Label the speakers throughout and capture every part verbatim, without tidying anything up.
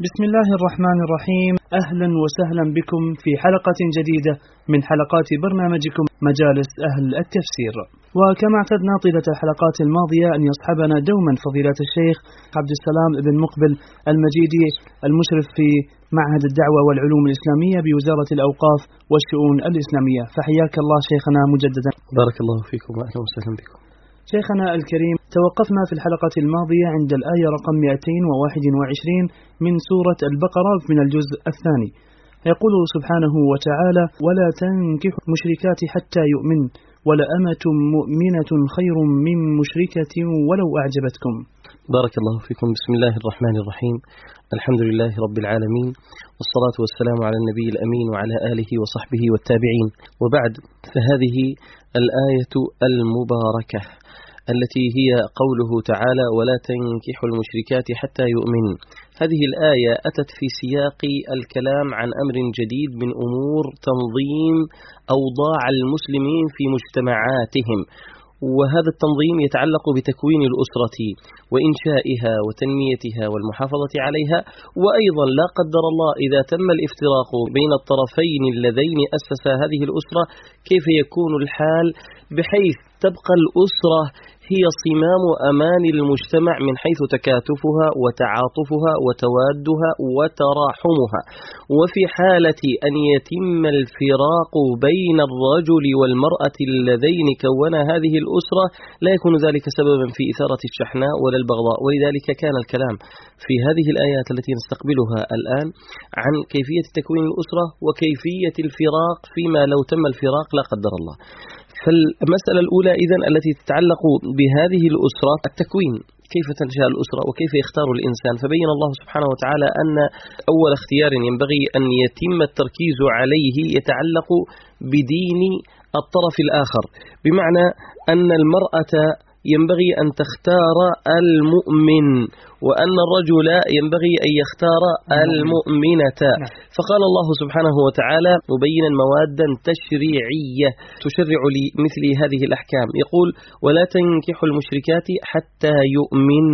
Speaker 1: بسم الله الرحمن الرحيم. أهلا وسهلا بكم في حلقة جديدة من حلقات برنامجكم مجالس أهل التفسير. وكما اعتدنا طيلة الحلقات الماضية أن يصحبنا دوما فضيلة الشيخ عبد السلام بن مقبل المجيدي المشرف في معهد الدعوة والعلوم الإسلامية بوزارة الأوقاف والشؤون الإسلامية، فحياك الله شيخنا مجددا.
Speaker 2: بارك الله فيكم وأهلا وسهلا بكم.
Speaker 1: شيخنا الكريم، توقفنا في الحلقة الماضية عند الآية رقم مئتين وواحد وعشرين من سورة البقرة من الجزء الثاني. يقول سبحانه وتعالى: ولا تنكحوا المشركات حتى يؤمن ولأمة مؤمنة خير من مشركة ولو أعجبتكم.
Speaker 2: بارك الله فيكم. بسم الله الرحمن الرحيم. الحمد لله رب العالمين، والصلاة والسلام على النبي الأمين وعلى آله وصحبه والتابعين، وبعد، فهذه الآية المباركة التي هي قوله تعالى: ولا تنكحوا المشركات حتى يؤمن. هذه الآية أتت في سياق الكلام عن أمر جديد من أمور تنظيم أوضاع المسلمين في مجتمعاتهم، وهذا التنظيم يتعلق بتكوين الأسرة وإنشائها وتنميتها والمحافظة عليها. وأيضا لا قدر الله إذا تم الافتراق بين الطرفين اللذين أسسا هذه الأسرة، كيف يكون الحال بحيث تبقى الأسرة هي صمام أمان المجتمع من حيث تكاتفها وتعاطفها وتوادها وتراحمها. وفي حالة أن يتم الفراق بين الرجل والمرأة اللذين كونا هذه الأسرة، لا يكون ذلك سببا في إثارة الشحناء ولا البغضاء. ولذلك كان الكلام في هذه الآيات التي نستقبلها الآن عن كيفية تكوين الأسرة وكيفية الفراق فيما لو تم الفراق لا قدر الله. فالمسألة الأولى إذن التي تتعلق بهذه الأسرة التكوين، كيف تنشأ الأسرة وكيف يختار الإنسان. فبين الله سبحانه وتعالى أن أول اختيار ينبغي أن يتم التركيز عليه يتعلق بدين الطرف الآخر، بمعنى أن المرأة ينبغي أن تختار المؤمن، وأن الرجل ينبغي أن يختار المؤمنة. فقال الله سبحانه وتعالى مبينا موادا تشريعية تشرع لمثل هذه الأحكام، يقول: ولا تنكحوا المشركات حتى يؤمن.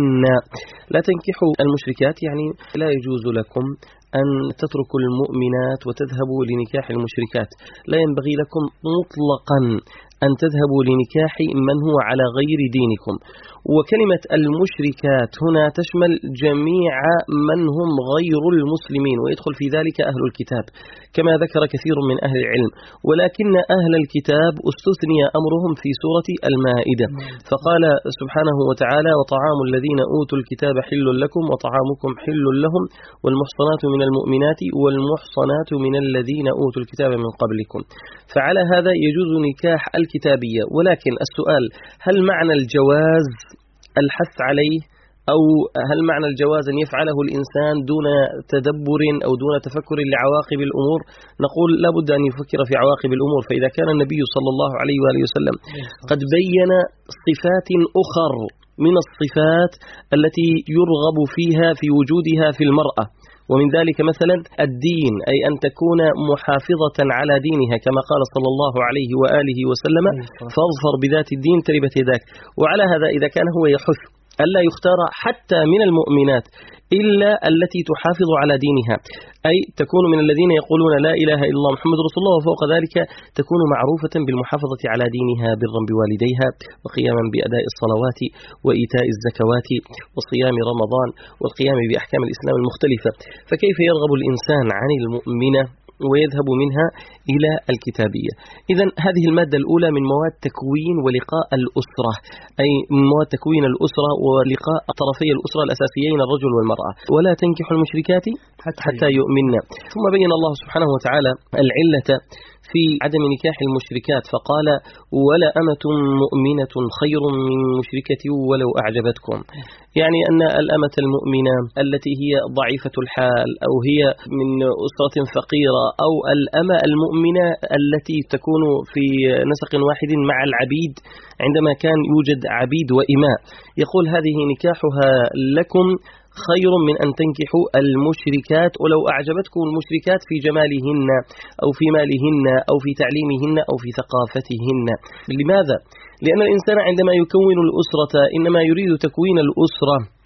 Speaker 2: لا تنكحوا المشركات يعني لا يجوز لكم أن تتركوا المؤمنات وتذهبوا لنكاح المشركات. لا ينبغي لكم مطلقا أن تذهبوا لنكاح من هو على غير دينكم. وكلمة المشركات هنا تشمل جميع من هم غير المسلمين، ويدخل في ذلك أهل الكتاب كما ذكر كثير من أهل العلم. ولكن أهل الكتاب استثني أمرهم في سورة المائدة، فقال سبحانه وتعالى: وطعام الذين أوتوا الكتاب حل لكم وطعامكم حل لهم والمحصنات من المؤمنات والمحصنات من الذين أوتوا الكتاب من قبلكم. فعلى هذا يجوز نكاح الكتابية. ولكن السؤال: هل معنى الجواز الحث عليه، أو هل معنى الجواز أن يفعله الإنسان دون تدبر أو دون تفكر لعواقب الأمور؟ نقول لا بد أن يفكر في عواقب الأمور. فإذا كان النبي صلى الله عليه وآله وسلم قد بين صفات أخر من الصفات التي يرغب فيها في وجودها في المرأة، ومن ذلك مثلا الدين، أي أن تكون محافظة على دينها كما قال صلى الله عليه وآله وسلم: فاظفر بذات الدين تربت يداك. وعلى هذا إذا كان هو يحث ألا يختار حتى من المؤمنات إلا التي تحافظ على دينها، أي تكون من الذين يقولون لا إله إلا الله محمد رسول الله، وفوق ذلك تكون معروفة بالمحافظة على دينها برا بوالديها وقياما بأداء الصلوات وإيتاء الزكوات وصيام رمضان والقيام بأحكام الإسلام المختلفة. فكيف يرغب الإنسان عن المؤمنة ويذهب منها إلى الكتابية؟ إذن هذه المادة الأولى من مواد تكوين ولقاء الأسرة، أي من مواد تكوين الأسرة ولقاء طرفي الأسرة الأساسيين الرجل والمرأة. ولا تنكحوا المشركات حتى يؤمن. ثم بين الله سبحانه وتعالى العلة في عدم نكاح المشركات، فقال: ولا أمة مؤمنة خير من مشركة ولو أعجبتكم. يعني أن الأمة المؤمنة التي هي ضعيفة الحال أو هي من أسرة فقيرة، أو الأمة المؤمنة التي تكون في نسق واحد مع العبيد عندما كان يوجد عبيد وإماء، يقول: هذه نكاحها لكم خير من أن تنكحوا المشركات ولو أعجبتكم المشركات في جمالهن أو في مالهن أو في تعليمهن أو في ثقافتهن. لماذا؟ لأن الإنسان عندما يكون الأسرة إنما يريد تكوين الأسرة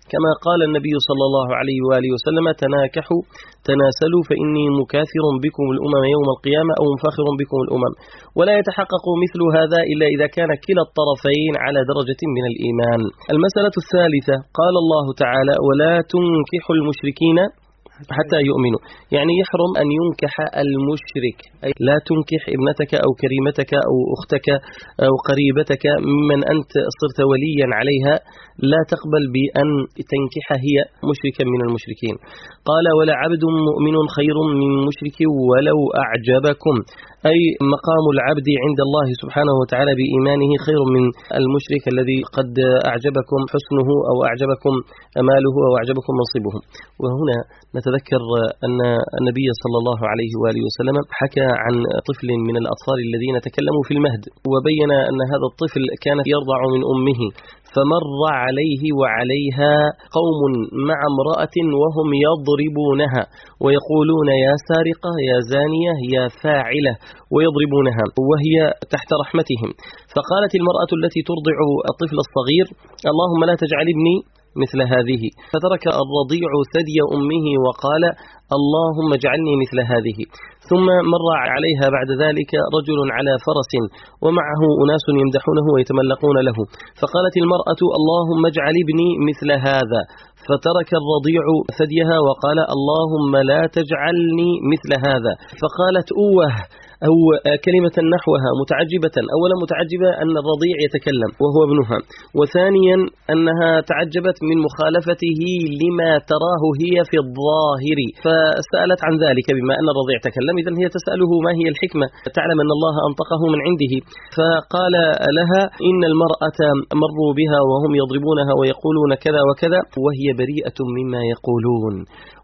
Speaker 2: كما قال النبي صلى الله عليه وآله وسلم: تناكحوا تناسلوا فإني مكاثر بكم الأمم يوم القيامة أو مفاخر بكم الأمم. ولا يتحقق مثل هذا إلا إذا كان كلا الطرفين على درجة من الإيمان. المسألة الثالثة قال الله تعالى: ولا تنكحوا المشركين حتى يؤمنوا، يعني يحرم أن ينكح المشرك، أي لا تنكح ابنتك أو كريمتك أو أختك أو قريبتك ممن أنت صرت وليا عليها، لا تقبل بأن تنكح هي مشركا من المشركين. قال: ولا عبد مؤمن خير من مشرك ولو أعجبكم، أي مقام العبد عند الله سبحانه وتعالى بإيمانه خير من المشرك الذي قد أعجبكم حسنه أو أعجبكم أماله أو أعجبكم منصبه. وهنا نتذكر أن النبي صلى الله عليه وآله وسلم حكى عن طفل من الأطفال الذين تكلموا في المهد، وبين أن هذا الطفل كان يرضع من أمه، فمر عليه وعليها قوم مع امرأة وهم يضربونها ويقولون: يا سارقة، يا زانية، يا فاعلة، ويضربونها وهي تحت رحمتهم. فقالت المرأة التي ترضع الطفل الصغير: اللهم لا تجعل ابني مثل هذه. فترك الرضيع ثدي أمه وقال: اللهم اجعلني مثل هذه. ثم مر عليها بعد ذلك رجل على فرس ومعه أناس يمدحونه ويتملقون له، فقالت المرأة: اللهم اجعل ابني مثل هذا. فترك الرضيع ثديها وقال: اللهم لا تجعلني مثل هذا. فقالت: أوه، أو كلمة نحوها متعجبة. أولا متعجبة أن الرضيع يتكلم وهو ابنها، وثانيا أنها تعجبت من مخالفته لما تراه هي في الظاهر، فسألت عن ذلك بما أن الرضيع تكلم، إذن هي تسأله ما هي الحكمة، تعلم أن الله أنطقه من عنده. فقال لها: إن المرأة مروا بها وهم يضربونها ويقولون كذا وكذا وهي بريئة مما يقولون،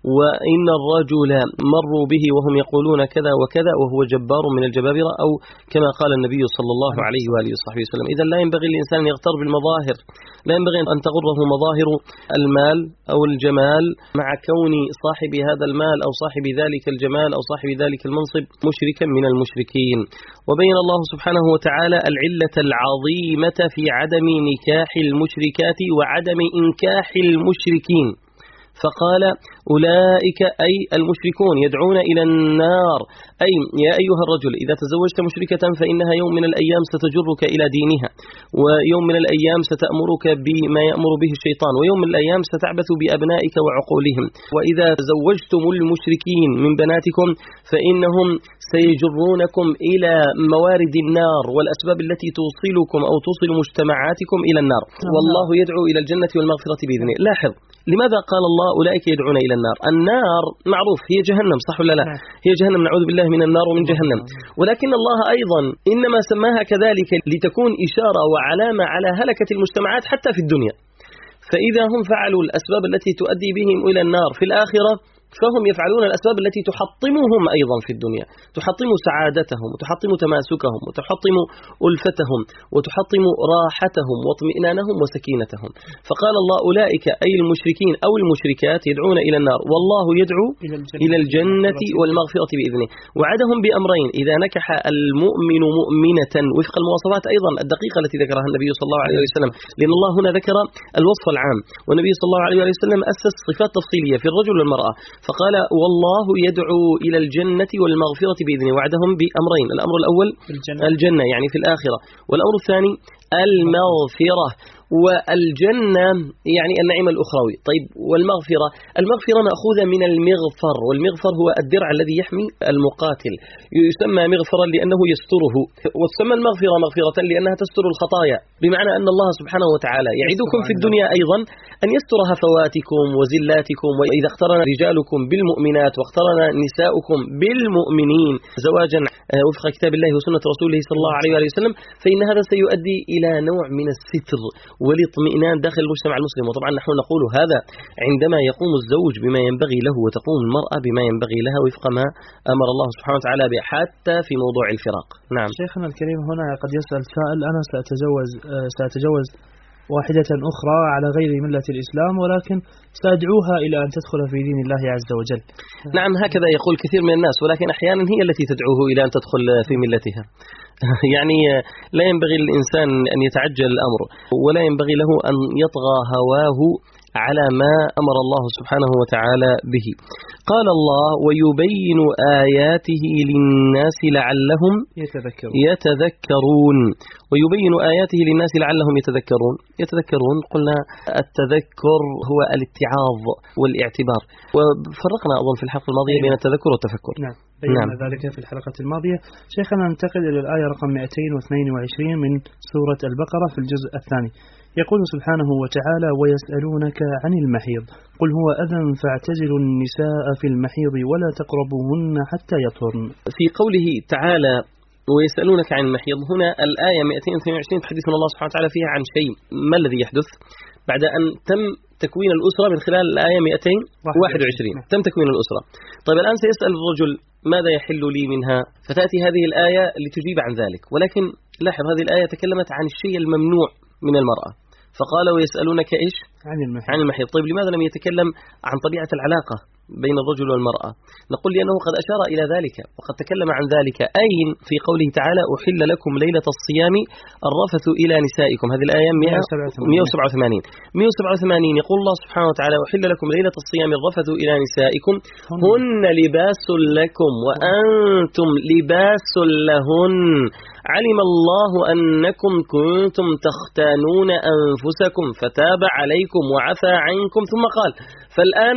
Speaker 2: وإن الرجل مروا به وهم يقولون كذا وكذا وهو جبار من الجبابرة، أو كما قال النبي صلى الله عليه وآله وصحبه وسلم. إذن لا ينبغي الإنسان أن يغتر بالمظاهر، لا ينبغي أن تغره مظاهر المال أو الجمال مع كون صاحب هذا المال أو صاحب ذلك الجمال أو صاحب ذلك المنصب مشركا من المشركين. وبين الله سبحانه وتعالى العلة العظيمة في عدم نكاح المشركات وعدم إنكاح المشركين، فقال: أولئك أي المشركون يدعون إلى النار، أي يا أيها الرجل إذا تزوجت مشركة فإنها يوم من الأيام ستجرك إلى دينها، ويوم من الأيام ستأمرك بما يأمر به الشيطان، ويوم من الأيام ستعبث بأبنائك وعقولهم. وإذا تزوجتم المشركين من بناتكم فإنهم سيجرونكم إلى موارد النار والأسباب التي توصلكم أو توصل مجتمعاتكم إلى النار، والله يدعو إلى الجنة والمغفرة بإذنه. لاحظ لماذا قال الله أولئك يدعون إلى النار؟ النار معروف هي جهنم، صح ولا لا؟ هي جهنم، نعوذ بالله من النار ومن جهنم. ولكن الله أيضا إنما سماها كذلك لتكون إشارة وعلامة على هلكة المجتمعات حتى في الدنيا. فإذا هم فعلوا الأسباب التي تؤدي بهم إلى النار في الآخرة، فهم يفعلون الأسباب التي تحطمهم أيضا في الدنيا، تحطم سعادتهم وتحطم تماسكهم وتحطم ألفتهم وتحطم راحتهم واطمئنانهم وسكينتهم. فقال الله: أولئك أي المشركين أو المشركات يدعون إلى النار والله يدعو إلى الجنة والمغفرة بإذنه. وعدهم بأمرين: إذا نكح المؤمن مؤمنة وفق المواصفات أيضا الدقيقة التي ذكرها النبي صلى الله عليه وسلم، لأن الله هنا ذكر الوصف العام، والنبي صلى الله عليه وسلم أسس صفات تفصيلية في الرجل والمرأة، فقال: والله يدعو إلى الجنة والمغفرة بإذنه. وعدهم بأمرين: الأمر الأول الجنة, الجنة يعني في الآخرة، والأمر الثاني المغفرة. والجنة يعني النعيم الأخروي. طيب، والمغفرة؟ المغفرة مأخوذة من المغفر، والمغفر هو الدرع الذي يحمي المقاتل، يسمى مغفرا لأنه يستره، وتسمى المغفرة مغفرة لأنها تستر الخطايا، بمعنى أن الله سبحانه وتعالى يعدكم في الدنيا أيضا أن يستر هفواتكم وزلاتكم. وإذا اقترن رجالكم بالمؤمنات واقترن نساؤكم بالمؤمنين زواجا وفق كتاب الله وسنة رسوله صلى الله عليه وسلم، فإن هذا سيؤدي إلى نوع من الستر والاطمئنان داخل المجتمع المسلم. وطبعا نحن نقول هذا عندما يقوم الزوج بما ينبغي له وتقوم المرأة بما ينبغي لها وفق ما أمر الله سبحانه وتعالى به، حتى في موضوع الفراق. نعم.
Speaker 1: شيخنا الكريم، هنا قد يسأل سائل: أنا سأتزوج سأتجوز واحدة أخرى على غير ملة الإسلام، ولكن سأدعوها إلى أن تدخل في دين الله عز وجل.
Speaker 2: نعم، هكذا يقول كثير من الناس، ولكن أحيانا هي التي تدعوه إلى أن تدخل في ملتها. يعني لا ينبغي للإنسان أن يتعجل الأمر، ولا ينبغي له أن يطغى هواه على ما أمر الله سبحانه وتعالى به. قال الله: ويبين آياته للناس لعلهم
Speaker 1: يتذكرون.
Speaker 2: يتذكرون ويبين آياته للناس لعلهم يتذكرون. يتذكرون قلنا التذكر هو الاتعاظ والاعتبار، وفرقنا أظن في الحلقة الماضية بين التذكر والتفكر.
Speaker 1: نعم بينا
Speaker 2: نعم.
Speaker 1: ذلك في الحلقة الماضية. شيخنا ننتقل إلى الآية رقم مئتين واثنين وعشرين من سورة البقرة في الجزء الثاني. يقول سبحانه وتعالى: ويسألونك عن المحيض قل هو أذى فاعتزلوا النساء في المحيض ولا تقربوهن حتى يطهرن.
Speaker 2: في قوله تعالى ويسألونك عن المحيض، هنا الآية مئتين واثنين وعشرين تحدث الله سبحانه وتعالى فيها عن شيء. ما الذي يحدث بعد أن تم تكوين الأسرة من خلال الآية مئتين وواحد وعشرين؟ تم تكوين الأسرة. طيب الآن سيسأل الرجل: ماذا يحل لي منها؟ فتأتي هذه الآية لتجيب عن ذلك، ولكن لاحظ هذه الآية تكلمت عن الشيء الممنوع من المرأة، فقال: ويسألونك إيش؟
Speaker 1: عن المحيض.
Speaker 2: عن المحيض. طيب لماذا لم يتكلم عن طبيعة العلاقة بين الرجل والمرأة؟ نقول لأنه قد أشار إلى ذلك وقد تكلم عن ذلك، أين في قوله تعالى: أحل لكم ليلة الصيام الرفث إلى نسائكم. هذه الآية مئة وسبعة وثمانين مئة وسبعة وثمانين يقول الله سبحانه وتعالى: أحل لكم ليلة الصيام الرفث إلى نسائكم هن لباس لكم وأنتم لباس لهن علم الله أنكم كنتم تختانون أنفسكم فتاب عليكم وعفى عنكم، ثم قال: فالآن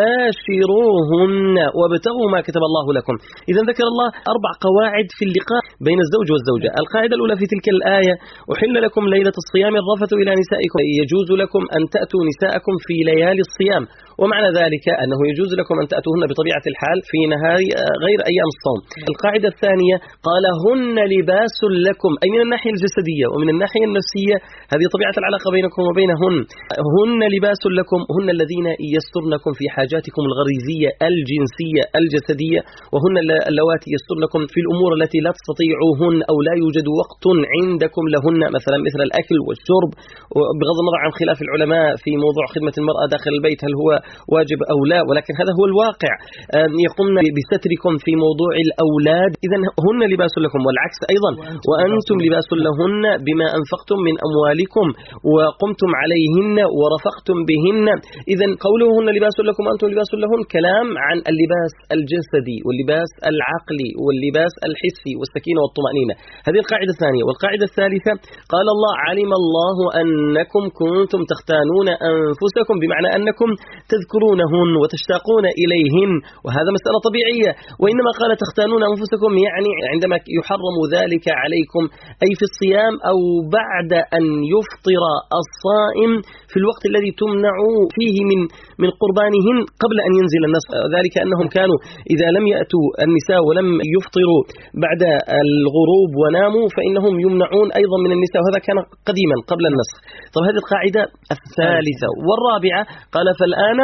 Speaker 2: باشروهن وابتغوا ما كتب الله لكم. إذا ذكر الله أربع قواعد في اللقاء بين الزوج والزوجة. القاعدة الأولى في تلك الآية: أحل لكم ليلة الصيام الرفث إلى نسائكم، يجوز لكم أن تأتوا نساءكم في ليالي الصيام، ومعنى ذلك أنه يجوز لكم أن تأتوهن بطبيعة الحال في نهار غير أيام الصوم. القاعدة الثانية: قال: هن لباس لكم، أي من الناحية الجسدية ومن الناحية النفسية، هذه طبيعة العلاقة بينكم وبينهن. هن لباس لكم، هن الذين يسترنكم في حاجاتكم الغريزية الجنسية الجسدية، وهن اللواتي يسترنكم في الأمور التي لا تستطيعوهن أو لا يوجد وقت عندكم لهن، مثلا مثل الأكل والشرب، بغض النظر عن خلاف العلماء في موضوع خدمة المرأة داخل البيت هل هو واجب أو لا، ولكن هذا هو الواقع. يقومن بستركم في موضوع الأولاد، إذن هن لباس لكم، والعكس أيضا: وأنتم لباس لهن بما أنفقتم من أموالكم وقمتم عليهن ورفقتم بهن. إذن قوله هن لباس لكم وأنتم لباس لهن كلام عن اللباس الجسدي واللباس العقلي واللباس الحسي والسكينة والطمأنينة. هذه القاعدة الثانية. والقاعدة الثالثة: قال الله: علم الله أنكم كنتم تختانون أنفسكم، بمعنى أنكم تذكرونهن وتشتاقون إليهن، وهذا مسألة طبيعية. وإنما قال تختانون أنفسكم يعني عندما يحرم ذلك عليكم، أي في الصيام أو بعد أن يفطر الصائم في الوقت الذي تمنع فيه من من قربانهن قبل أن ينزل النص. ذلك أنهم كانوا إذا لم يأتوا النساء ولم يفطروا بعد الغروب وناموا فإنهم يمنعون أيضا من النساء، وهذا كان قديما قبل النسخ. طب هذه القاعدة الثالثة. والرابعة قال: فالآن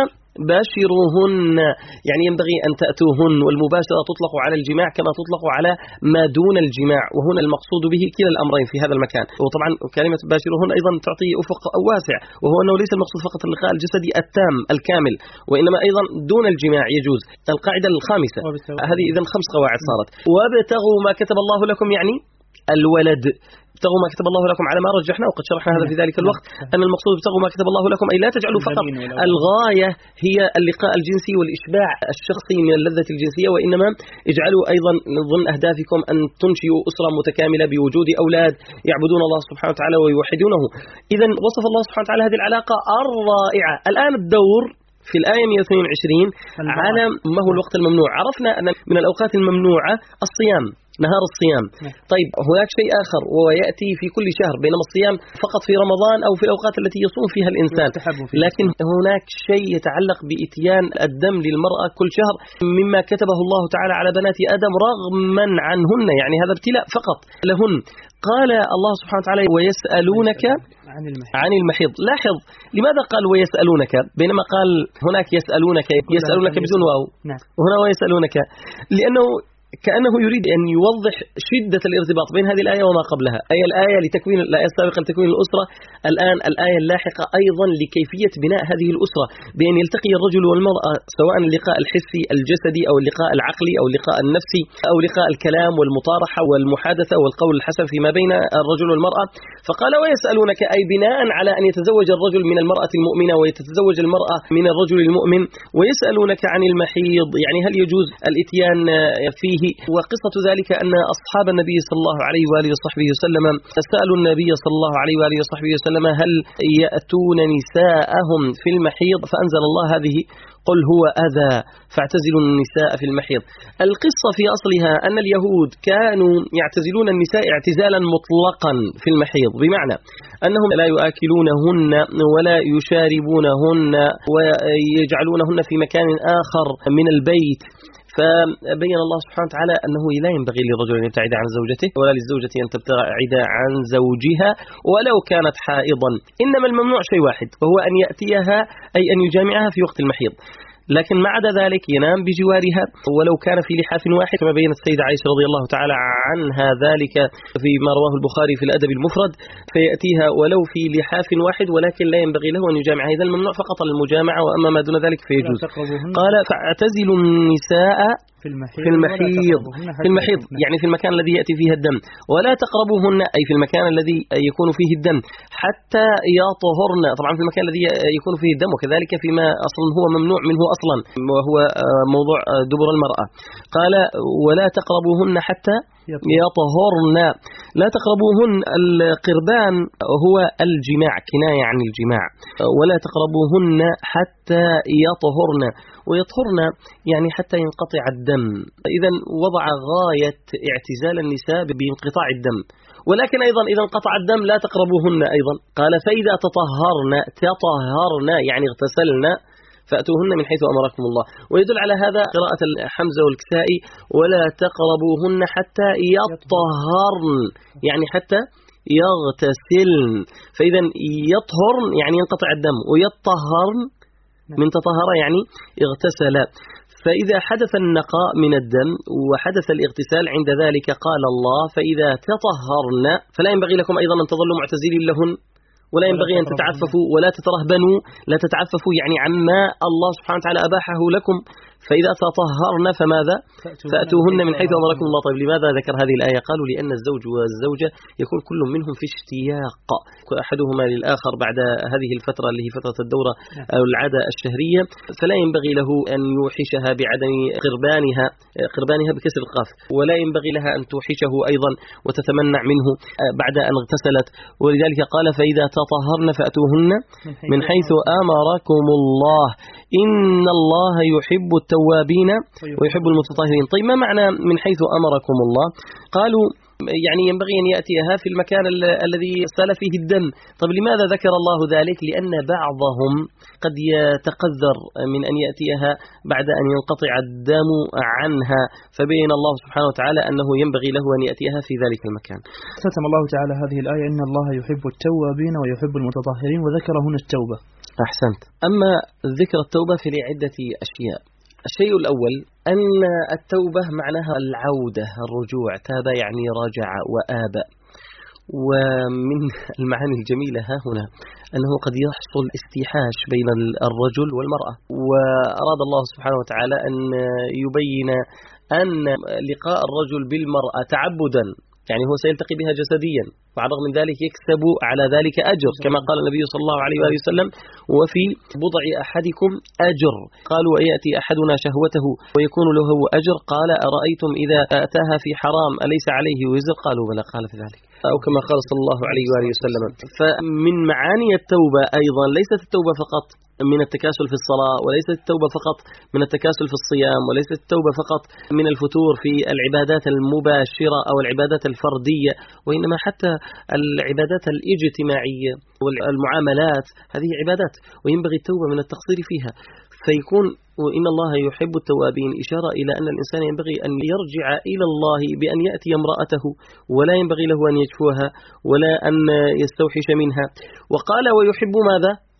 Speaker 2: باشروهن، يعني ينبغي أن تأتوهن، والمباشرة تطلق على الجماع كما تطلق على ما دون الجماع، وهنا المقصود به كلا الأمرين في هذا المكان. وطبعا كلمة باشروهن أيضا تعطي أفق واسع، وهو أنه ليس المقصود فقط اللقاء الجسدي التام الكامل، وإنما أيضا دون الجماع يجوز. القاعدة الخامسة، هذه إذن خمس قواعد صارت. وابتغوا ما كتب الله لكم، يعني الولد. ابتغوا ما كتب الله لكم على ما رجحنا، وقد شرحنا هذا في ذلك الوقت، أن المقصود ابتغوا ما كتب الله لكم أي لا تجعلوا فقط الغاية هي اللقاء الجنسي والإشباع الشخصي من اللذة الجنسية، وإنما اجعلوا أيضا من ضمن أهدافكم أن تنشئوا أسرة متكاملة بوجود أولاد يعبدون الله سبحانه وتعالى ويوحدونه. إذا وصف الله سبحانه وتعالى هذه العلاقة الرائعة. الآن الدور في الآية مئة واثنين وعشرين على ما هو الوقت الممنوع. عرفنا أن من الأوقات الممنوعة الصيام، نهار الصيام. طيب هناك شيء آخر وهو يأتي في كل شهر، بينما الصيام فقط في رمضان أو في الأوقات التي يصوم فيها الإنسان، لكن هناك شيء يتعلق بإتيان الدم للمرأة كل شهر مما كتبه الله تعالى على بنات آدم رغما عنهن، يعني هذا ابتلاء فقط لهن. قال الله سبحانه وتعالى: ويسألونك
Speaker 1: عن المحيض.
Speaker 2: عن المحيض. لاحظ لماذا قال ويسألونك بينما قال هناك يسألونك يسألونك بدون واو، وهنا ويسألونك، لأنه كأنه يريد أن يوضح شدة الارتباط بين هذه الآية وما قبلها، أي الآية لتكوين الآية السابقة لتكوين الأسرة، الآن الآية اللاحقة أيضا لكيفية بناء هذه الأسرة، بأن يلتقي الرجل والمرأة سواء اللقاء الحسي الجسدي أو اللقاء العقلي أو اللقاء النفسي أو لقاء الكلام والمطارحة والمحادثة والقول الحسن فيما بين الرجل والمرأة. فقال ويسألونك، أي بناء على أن يتزوج الرجل من المرأة المؤمنة ويتزوج المرأة من الرجل المؤمن، ويسألونك عن المحيض، يعني هل يجوز الاتيان فيه. وقصة ذلك أن أصحاب النبي صلى الله عليه وآله وصحبه وسلم سألوا النبي صلى الله عليه وآله وصحبه وسلم هل يأتون نساءهم في المحيض، فأنزل الله هذه قل هو أذى فاعتزلوا النساء في المحيض. القصة في أصلها أن اليهود كانوا يعتزلون النساء اعتزالا مطلقا في المحيض، بمعنى أنهم لا يؤكلونهن ولا يشاربونهن ويجعلونهن في مكان آخر من البيت. فبين الله سبحانه وتعالى أنه لا ينبغي للرجل أن يبتعد عن زوجته ولا للزوجة أن تبتعد عن زوجها ولو كانت حائضا، إنما الممنوع شيء واحد وهو أن يأتيها أي أن يجامعها في وقت المحيض، لكن ما عدا ذلك ينام بجوارها ولو كان في لحاف واحد، كما بينت السيدة عائشة رضي الله تعالى عنها ذلك فيما رواه البخاري في الأدب المفرد، فيأتيها ولو في لحاف واحد ولكن لا ينبغي له أن يجامعها، إذا الممنوع فقط المجامعة وأما ما دون ذلك فيجوز. قال فاعتزلوا النساء
Speaker 1: في المحيض,
Speaker 2: في المحيض في المحيض يعني في المكان الذي يأتي فيه الدم، ولا تقربوهن أي في المكان الذي يكون فيه الدم حتى يطهرن، طبعا في المكان الذي يكون فيه الدم، وكذلك فيما أصلا هو ممنوع منه أصلا وهو موضوع دبر المرأة. قال ولا تقربوهن حتى يطهرن، لا تقربوهن القربان هو الجماع كناية عن الجماع، ولا تقربوهن حتى يطهرن، ويطهرن يعني حتى ينقطع الدم، إذا وضع غاية اعتزال النساء بانقطاع الدم، ولكن أيضا إذا انقطع الدم لا تقربوهن أيضا. قال فإذا تطهرن، تطهرن يعني اغتسلن، فأتوهن من حيث أمركم الله. ويدل على هذا قراءة الحمزة والكسائي ولا تقربوهن حتى يطهرن يعني حتى يغتسلن، فإذا يطهرن يعني ينقطع الدم، ويطهرن من تطهر يعني اغتسل. فإذا حدث النقاء من الدم وحدث الاغتسال عند ذلك قال الله فإذا تطهرن، فلا ينبغي لكم أيضا أن تظلوا معتزلين لهن، ولا ينبغي أن تتعففوا ولا تترهبنوا، لا تتعففوا يعني عما الله سبحانه وتعالى أباحه لكم. فإذا تطهرن فماذا؟ فأتوهن من حيث أمركم الله. طيب لماذا ذكر هذه الآية؟ قالوا لأن الزوج والزوجة يكون كل منهم في اشتياق أحدهما للآخر بعد هذه الفترة اللي هي فترة الدورة أو العادة الشهرية، فلا ينبغي له أن يوحشها بعدم قربانها قربانها بكسر القاف، ولا ينبغي لها أن توحشه أيضا وتتمنع منه بعد أن اغتسلت. ولذلك قال فإذا تطهرن فأتوهن من حيث أمركم الله إن الله يحب التوابين ويحب المتطهرين. طيب ما معنى من حيث أمركم الله؟ قالوا يعني ينبغي أن يأتيها في المكان الذي سال فيه الدم. طيب لماذا ذكر الله ذلك؟ لأن بعضهم قد يتقذر من أن يأتيها بعد أن ينقطع الدم عنها، فبين الله سبحانه وتعالى أنه ينبغي له أن يأتيها في ذلك المكان.
Speaker 1: ختم الله تعالى هذه الآية إن الله يحب التوابين ويحب المتطهرين، وذكر هنا التوبة.
Speaker 2: أحسنت. أما ذكر التوبة في عدة أشياء. الشيء الأول أن التوبة معناها العودة، الرجوع، تاب يعني رجع وآب. ومن المعاني الجميلة ها هنا أنه قد يحصل استيحاش بين الرجل والمرأة، وأراد الله سبحانه وتعالى أن يبين أن لقاء الرجل بالمرأة تعبدا، يعني هو سيلتقي بها جسديا، وعلى الرغم من ذلك يكسب على ذلك أجر، كما قال النبي صلى الله عليه وآله وسلم وفي بضع أحدكم أجر. قالوا ويأتي أحدنا شهوته ويكون له أجر، قال أرأيتم إذا أتاها في حرام أليس عليه وزر؟ قالوا بلى قال في ذلك، أو كما قال صلى الله عليه وآله وسلم. فمن معاني التوبة أيضا ليست التوبة فقط من التكاسل في الصلاة، وليست التوبة فقط من التكاسل في الصيام، وليست التوبة فقط من الفتور في العبادات المباشرة أو العبادات الفردية، وإنما حتى العبادات الاجتماعية والمعاملات، هذه عبادات وينبغي التوبة من التقصير فيها. فيكون وإن الله يحب التوابين إشارة إلى أن الإنسان ينبغي أن يرجع إلى الله بأن يأتي امرأته، ولا ينبغي له أن يجفوها ولا أن يستوحش منها. وقال ويحب ماذا؟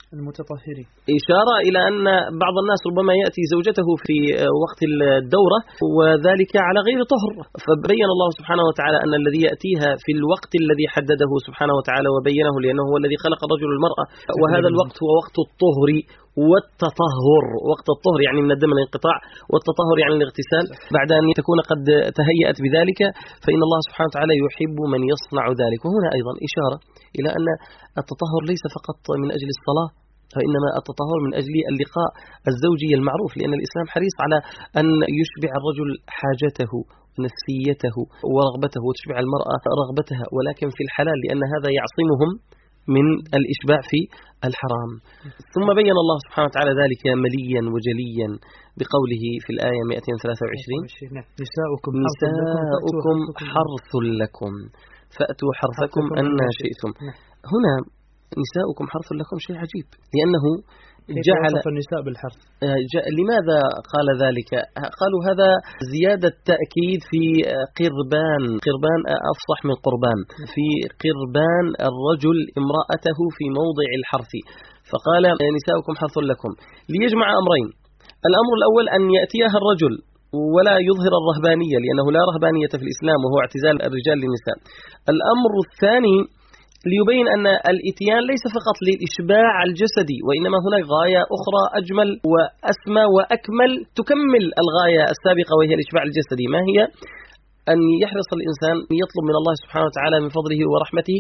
Speaker 1: المتطهرين.
Speaker 2: إشارة إلى أن بعض الناس ربما يأتي زوجته في وقت الدورة وذلك على غير طهر، فبين الله سبحانه وتعالى أن الذي يأتيها في الوقت الذي حدده سبحانه وتعالى وبينه، لأنه هو الذي خلق الرجل والمرأة، وهذا الوقت هو وقت الطهر والتطهر. وقت الطهر يعني من الدم الانقطاع، والتطهر يعني الاغتسال بعد أن تكون قد تهيأت بذلك، فإن الله سبحانه وتعالى يحب من يصنع ذلك. وهنا أيضا إشارة إلى أن التطهر ليس فقط من أجل الصلاة، فإنما التطهر من أجل اللقاء الزوجي المعروف، لأن الإسلام حريص على أن يشبع الرجل حاجته نفسيته ورغبته، وتشبع المرأة رغبتها، ولكن في الحلال، لأن هذا يعصمهم من الإشباع في الحرام. ثم بين الله سبحانه وتعالى ذلك مليا وجليا بقوله في الآية مئتين وثلاثة وعشرين:
Speaker 1: نساؤكم,
Speaker 2: نساؤكم حرث لكم فأتوا حرثكم أن شئتم. هنا نساؤكم حرث لكم شيء عجيب، لأنه جعل
Speaker 1: النساء بالحرث.
Speaker 2: لماذا قال ذلك؟ قالوا هذا زيادة تأكيد في قربان. قربان أفصح من قربان. في قربان الرجل امرأته في موضع الحرث، فقال نساؤكم حرث لكم ليجمع أمرين. الأمر الأول أن يأتيها الرجل ولا يظهر الرهبانية، لأنه لا رهبانية في الإسلام وهو اعتزال الرجال للنساء. الأمر الثاني ليبين أن الإتيان ليس فقط للإشباع الجسدي، وإنما هناك غاية أخرى أجمل وأسمى وأكمل تكمل الغاية السابقة، وهي الإشباع الجسدي. ما هي؟ أن يحرص الإنسان يطلب من الله سبحانه وتعالى من فضله ورحمته،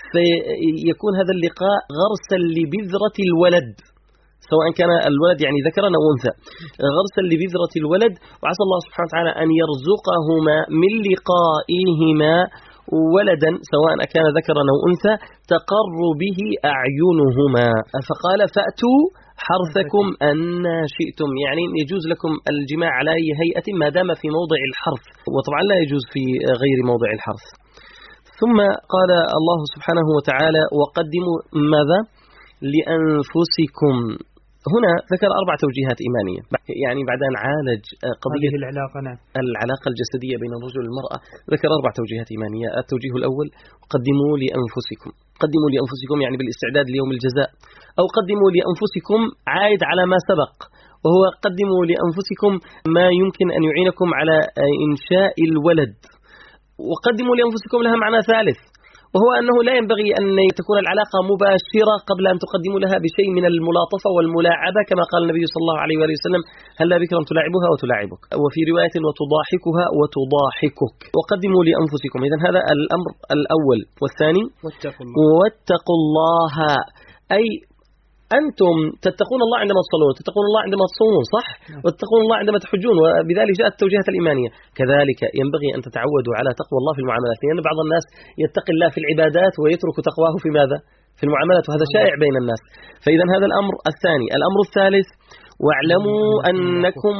Speaker 2: فيكون هذا اللقاء غرسا لبذرة الولد، سواء كان الولد يعني ذكرا أو أنثى، غرسا لبذرة الولد، وعسى الله سبحانه وتعالى أن يرزقهما من لقائهما ولدا سواء كان ذكرا أو أنثى تقر به أعينهما. فقال فأتوا حرثكم أن شئتم، يعني يجوز لكم الجماع على أي هيئة ما دام في موضع الحرث، وطبعا لا يجوز في غير موضع الحرث. ثم قال الله سبحانه وتعالى وقدموا ماذا؟ لأنفسكم. هنا ذكر أربع توجيهات إيمانية، يعني بعد أن عالج قضية
Speaker 1: العلاقة نعم.
Speaker 2: العلاقة الجسدية بين الرجل والمرأة، ذكر أربع توجيهات إيمانية. التوجيه الأول: قدموا لأنفسكم. قدموا لأنفسكم يعني بالاستعداد ليوم الجزاء، أو قدموا لأنفسكم عائد على ما سبق، وهو قدموا لأنفسكم ما يمكن أن يعينكم على إنشاء الولد. وقدموا لأنفسكم لها معنى ثالث، وهو أنه لا ينبغي أن تكون العلاقة مباشرة قبل أن تقدموا لها بشيء من الملاطفة والملاعبة، كما قال النبي صلى الله عليه وآله وسلم: هلا بكرا تلاعبها وتلاعبك، وفي رواية وتضاحكها وتضاحكك. وقدموا لأنفسكم. إذن هذا الأمر الأول. والثاني:
Speaker 1: واتقوا الله.
Speaker 2: واتقوا الله، أي أنتم تتقون الله عندما تصلون، تتقون الله عندما تصومون، صح؟ وتتقون الله عندما تحجون، وبذلك جاءت التوجيهات الإيمانية. كذلك ينبغي أن تتعودوا على تقوى الله في المعاملات، لأن بعض الناس يتقي الله في العبادات ويترك تقواه في ماذا؟ في المعاملات، وهذا شائع بين الناس. فإذا هذا الأمر الثاني. الأمر الثالث: واعلموا أنكم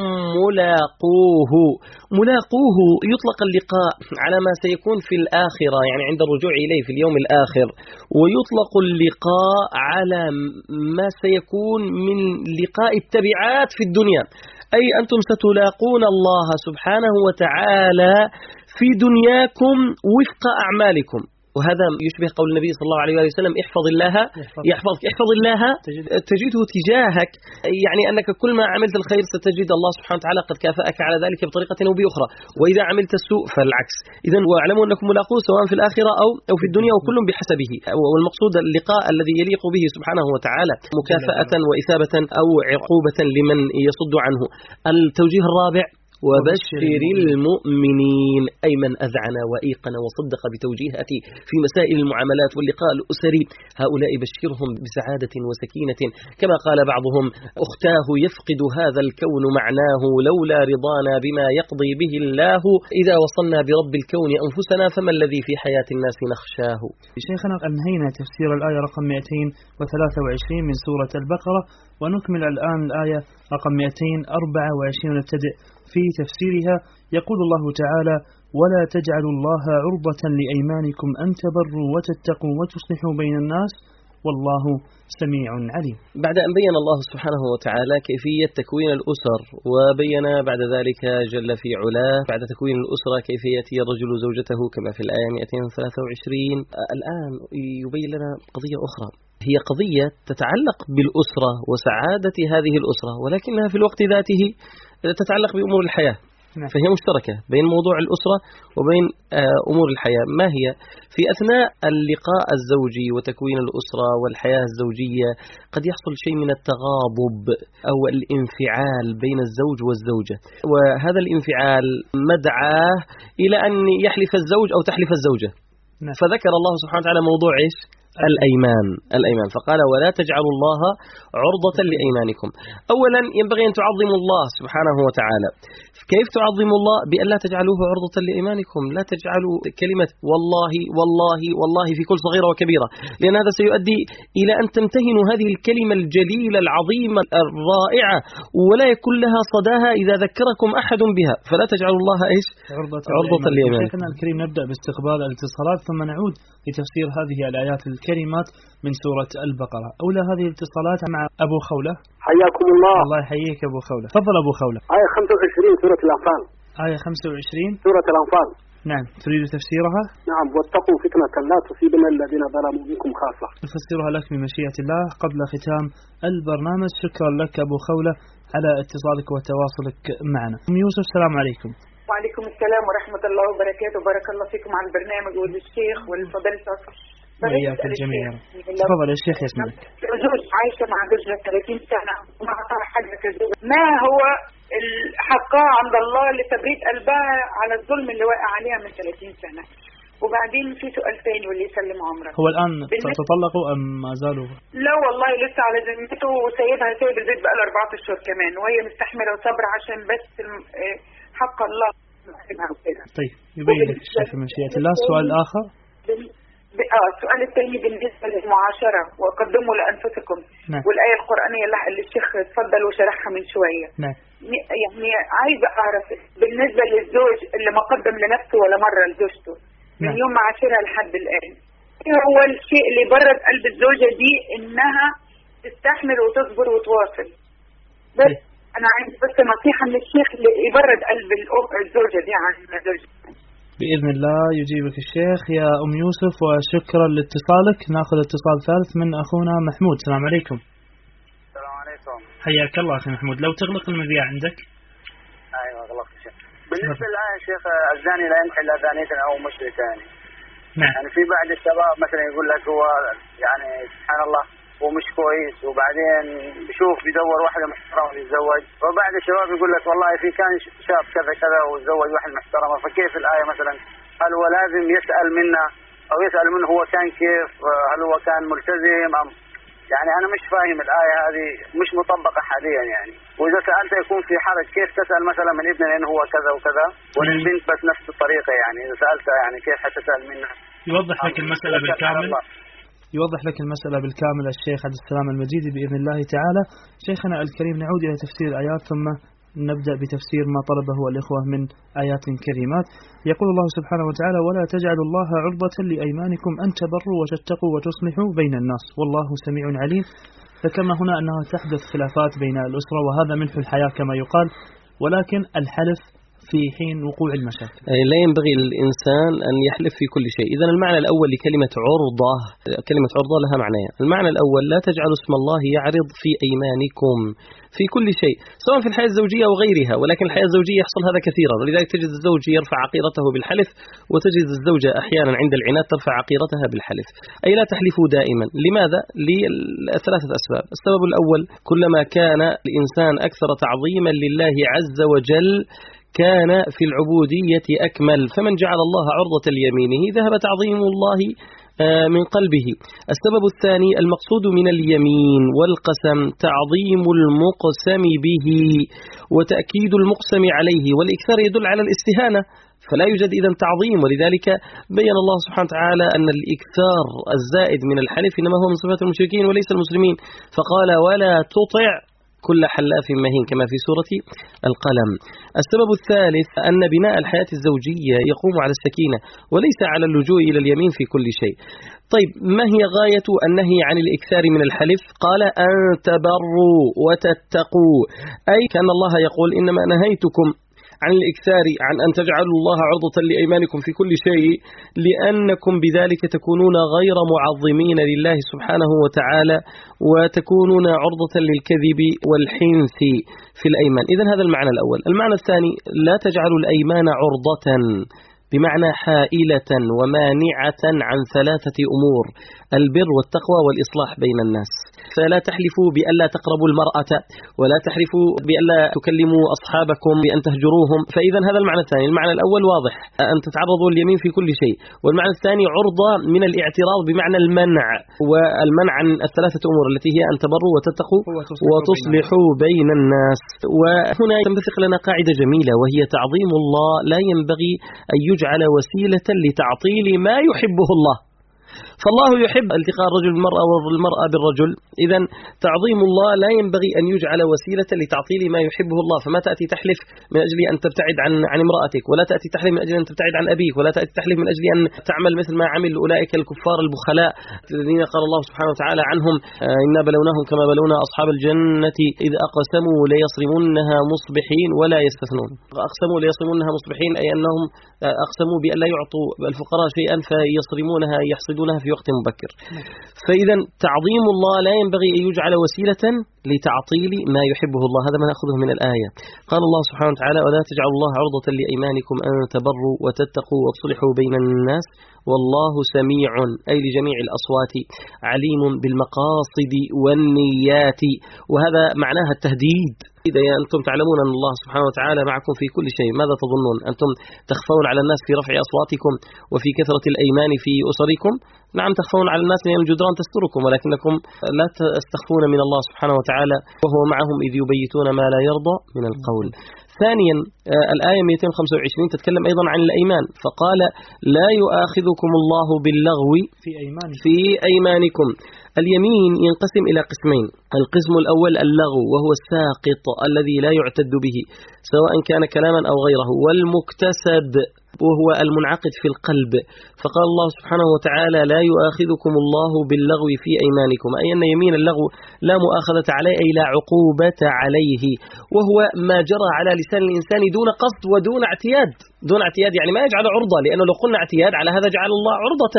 Speaker 2: ملاقوه. ملاقوه يطلق اللقاء على ما سيكون في الآخرة، يعني عند الرجوع إليه في اليوم الآخر، ويطلق اللقاء على ما سيكون من لقاء التبعات في الدنيا، أي أنتم ستلاقون الله سبحانه وتعالى في دنياكم وفق أعمالكم. وهذا يشبه قول النبي صلى الله عليه وسلم: احفظ الله يحفظك، احفظ الله تجده تجاهك، يعني أنك كل ما عملت الخير ستجد الله سبحانه وتعالى قد كافأك على ذلك بطريقة أو بأخرى، وإذا عملت السوء فالعكس. إذن واعلموا أنكم ملاقوه سواء في الآخرة أو أو في الدنيا، وكل بحسبه. والمقصود اللقاء الذي يليق به سبحانه وتعالى مكافأة وإثابة أو عقوبة لمن يصد عنه. التوجيه الرابع: وبشر المؤمنين، أي من أذعن وإيقن وصدق بتوجيهاتي في مسائل المعاملات واللقاء الأسري، هؤلاء بشرهم بسعادة وسكينة، كما قال بعضهم: أختاه يفقد هذا الكون معناه لولا رضانا بما يقضي به الله، إذا وصلنا برب الكون أنفسنا فما الذي في حياة الناس نخشاه.
Speaker 1: شيخنا أنهينا تفسير الآية رقم مئتين وثلاثة وعشرين من سورة البقرة، ونكمل الآن الآية رقم مئتين وأربعة وعشرين ونبتدئ في تفسيرها. يقول الله تعالى: ولا تجعلوا الله عرضة لأيمانكم أن تبروا وتتقوا وتصلحوا بين الناس والله سميع عليم.
Speaker 2: بعد أن بين الله سبحانه وتعالى كيفية تكوين الأسر، وبين بعد ذلك جل في علاه بعد تكوين الأسرة كيفية الرجل زوجته كما في الآية مئتين وثلاثة وعشرين، الآن يبين لنا قضية أخرى، هي قضية تتعلق بالأسرة وسعادة هذه الأسرة، ولكنها في الوقت ذاته تتعلق بأمور الحياة، فهي مشتركة بين موضوع الأسرة وبين أمور الحياة. ما هي؟ في أثناء اللقاء الزوجي وتكوين الأسرة والحياة الزوجية قد يحصل شيء من التغاضب أو الانفعال بين الزوج والزوجة، وهذا الانفعال مدعاه إلى أن يحلف الزوج أو تحلف الزوجة. فذكر الله سبحانه وتعالى موضوع إيش؟ الأيمان. الأيمان فقال ولا تجعلوا الله عرضة لأيمانكم. أولا ينبغي أن تعظموا الله سبحانه وتعالى. كيف تعظموا الله؟ بأن لا تجعلوه عرضة لأيمانكم، لا تجعلوا كلمة والله والله والله في كل صغيرة وكبيرة، لأن هذا سيؤدي إلى أن تمتهنوا هذه الكلمة الجليلة العظيمة الرائعة ولا يكون لها صداها إذا ذكركم أحد بها، فلا تجعلوا الله إيش؟
Speaker 1: عرضة,
Speaker 2: عرضة لأيمانكم.
Speaker 1: شيخنا الكريم، نبدأ باستقبال الاتصالات ثم نعود لتفسير هذه الآيات الكريمات من سورة البقرة. أولى هذه الاتصالات مع أبو خولة.
Speaker 3: حياكم الله.
Speaker 1: الله يحييك أبو خولة. تفضل أبو خولة.
Speaker 3: آية خمسة وعشرين سورة الأنفال.
Speaker 1: آية خمسة وعشرين
Speaker 3: سورة الأنفال.
Speaker 1: نعم، تريد تفسيرها؟
Speaker 3: نعم. واتقوا فتنة لا تصيبن الذين ظلموا منكم خاصة.
Speaker 1: نفسرها لك بمشيئة الله قبل ختام البرنامج. شكرا لك أبو خولة على اتصالك وتواصلك معنا. أم يوسف، السلام عليكم.
Speaker 4: وعليكم السلام ورحمة الله وبركاته. بارك الله فيكم على البرنامج والشيخ والفضيلة.
Speaker 1: وإياك الجميع. تفضل يا شيخ يسمعك.
Speaker 4: زوج عايشة مع زوجها ثلاثين سنة وما أعطاها حاجة كزوج، ما هو حقها عند الله لتبريد قلبها على الظلم اللي واقع عليها من ثلاثين سنة؟ وبعدين في سؤال ثاني واللي يسلم عمرك،
Speaker 1: هو الآن تطلقوا أم ما زالوا؟
Speaker 4: لا والله لسه على ذمته، وسيدها سيد البيت بقى له أربعة أشهر كمان، وهي مستحملة وصبرة عشان بس حق الله.
Speaker 1: طيب يبين لك الشيخ من مشيئة الله. السؤال الآخر.
Speaker 4: اه السؤال الثاني بالنسبة للمعاشرة، وقدموا لأنفسكم.
Speaker 1: نعم.
Speaker 4: والآية القرآنية اللي الشيخ تفضل وشرحها من شوية.
Speaker 1: نعم.
Speaker 4: يعني عايزة أعرف بالنسبة للزوج اللي ما قدم لنفسه ولا مرة لزوجته من
Speaker 1: نعم.
Speaker 4: يوم معاشرها لحد الآن، ايه هو الشيء اللي يبرد قلب الزوجة دي إنها تستحمل وتصبر وتواصل؟ بس أنا عايز بس نصيحة من الشيخ اللي يبرد قلب الزوجة دي عن زوجها.
Speaker 1: بإذن الله يجيبك الشيخ يا أم يوسف، وشكرا لاتصالك. ناخذ اتصال ثالث من أخونا محمود. السلام عليكم.
Speaker 5: السلام عليكم.
Speaker 1: حياك الله أخي محمود. لو تغلق المذياع عندك.
Speaker 5: أيوة غلقت شيخ. بالنسبة للآية يا شيخ الزاني لا ينكح إلا زانية أو مشركة،
Speaker 1: نعم.
Speaker 5: يعني في بعض الشباب مثلا يقول لك هو يعني سبحان الله هو مش كويس، وبعدين بشوف بيدور واحدة محترمة يتزوج، وبعد الشباب يقول لك والله في كان شاب كذا كذا وتزوج واحدة محترمة، فكيف الآية مثلا؟ هل هو لازم يسأل منا أو يسأل منه هو كان كيف؟ هل هو كان ملتزم أم يعني أنا مش فاهم الآية هذه، مش مطبقة حاليا يعني. وإذا سألت يكون في حرج، كيف تسأل مثلا من ابنه لأنه هو كذا وكذا وللبنت بس نفس الطريقة؟ يعني إذا سألتها يعني كيف حتسأل منها؟
Speaker 1: يوضح لك المسألة بالكامل. يوضح لك المسألة بالكامل الشيخ عبد السلام المجيدي بإذن الله تعالى. شيخنا الكريم، نعود إلى تفسير الآيات ثم نبدأ بتفسير ما طلبه الإخوة من آيات كريمات. يقول الله سبحانه وتعالى ولا تجعلوا الله عرضة لأيمانكم أن تبروا وتتقوا وتصلحوا بين الناس والله سميع عليم. ذكرنا هنا أنها تحدث خلافات بين الأسرة وهذا منح الحياة كما يقال، ولكن الحلف في حين وقوع المشاكل.
Speaker 2: لا ينبغي للإنسان أن يحلف في كل شيء. إذن المعنى الأول لكلمة عرضة، كلمة عرضة لها معنيين. المعنى الأول لا تجعلوا اسم الله يعرض في أيمانكم في كل شيء، سواء في الحياة الزوجية وغيرها، ولكن الحياة الزوجية يحصل هذا كثيرا، ولذلك تجد الزوج يرفع عقيرته بالحلف، وتجد الزوجة أحيانا عند العناد ترفع عقيرتها بالحلف. أي لا تحلفوا دائما. لماذا؟ لثلاثة أسباب. السبب الأول كلما كان الإنسان أكثر تعظيما لله عز وجل كان في العبودية أكمل، فمن جعل الله عرضة ليمينه ذهب تعظيم الله من قلبه. السبب الثاني المقصود من اليمين والقسم تعظيم المقسم به وتأكيد المقسم عليه، والإكثار يدل على الاستهانة، فلا يوجد إذن تعظيم. ولذلك بين الله سبحانه وتعالى أن الإكثار الزائد من الحلف إنما هو من صفات المشركين وليس المسلمين، فقال ولا تطع كل حلاف مهين كما في سورة القلم. السبب الثالث أن بناء الحياة الزوجية يقوم على السكينة وليس على اللجوء إلى اليمين في كل شيء. طيب ما هي غاية النهي عن الإكثار من الحلف؟ قال أن تبروا وتتقوا، أي كأن الله يقول إنما نهيتكم عن الإكثار عن أن تجعلوا الله عرضة لأيمانكم في كل شيء، لأنكم بذلك تكونون غير معظمين لله سبحانه وتعالى، وتكونون عرضة للكذب والحنث في الأيمان. إذن هذا المعنى الأول. المعنى الثاني: لا تجعلوا الأيمان عرضة، بمعنى حائلة ومانعة عن ثلاثة أمور: البر والتقوى والإصلاح بين الناس. فلا تحلفوا بألا تقربوا المرأة، ولا تحلفوا بألا تكلموا أصحابكم بأن تهجروهم. فإذا هذا المعنى الثاني. المعنى الأول واضح، أن تتعرضوا اليمين في كل شيء. والمعنى الثاني عرضة من الاعتراض بمعنى المنع، والمنع عن الثلاثة أمور التي هي أن تبروا وتتقوا وتصلحوا بين الناس. وهنا تنبثق لنا قاعدة جميلة، وهي تعظيم الله لا ينبغي أن يجعل وسيلة لتعطيل ما يحبه الله. فالله يحب التقاء الرجل بالمرأة والمرأة بالرجل، إذن تعظيم الله لا ينبغي أن يجعل وسيلة لتعطيل ما يحبه الله. فما تأتي تحلف من أجل أن تبتعد عن عن امرأتك، ولا تأتي تحلف من أجل أن تبتعد عن أبيك، ولا تأتي تحلف من أجل أن تعمل مثل ما عمل أولئك الكفار البخلاء الذين قال الله سبحانه وتعالى عنهم: إنا بلوناهم كما بلونا أصحاب الجنة إذ أقسموا ليصرمونها مصبحين ولا يستثنون. أقسموا ليصرمونها مصبحين، أي أنهم أقسموا بأن لا يعطوا الفقراء شيئا فيصرمونها يحصدونها في وقت مبكر. فإذا تعظيم الله لا ينبغي أن يجعل وسيلة لتعطيل ما يحبه الله. هذا ما نأخذه من الآية. قال الله سبحانه وتعالى: ولا تجعلوا الله عرضة لأيمانكم أن تبروا وتتقوا وتصلحوا بين الناس والله سميع، أي لجميع الأصوات، عليم بالمقاصد والنيات. وهذا معناها التهديد. إذا أنتم تعلمون أن الله سبحانه وتعالى معكم في كل شيء، ماذا تظنون؟ أنتم تخفون على الناس في رفع أصواتكم وفي كثرة الأيمان في أسركم؟ نعم تخفون على الناس لأن الجدران تستركم، ولكنكم لا تستخفون من الله سبحانه وتعالى وهو معهم إذ يبيتون ما لا يرضى من القول. ثانيا الآية مئتين وخمسة وعشرين تتكلم أيضا عن الأيمان، فقال: لا يؤاخذكم الله باللغو
Speaker 1: في أيمانكم.
Speaker 2: في أيمانكم. اليمين ينقسم إلى قسمين: القسم الأول اللغو، وهو الساقط الذي لا يعتد به سواء كان كلاما أو غيره، والمكتسب وهو المنعقد في القلب. فقال الله سبحانه وتعالى: لا يؤاخذكم الله باللغو في أيمانكم، أي أن يمين اللغو لا مؤاخذة عليه، أي لا عقوبة عليه، وهو ما جرى على لسان الإنسان دون قصد ودون اعتياد. دون اعتياد يعني ما يجعل عرضة، لأنه لو قلنا اعتياد على هذا جعل الله عرضة.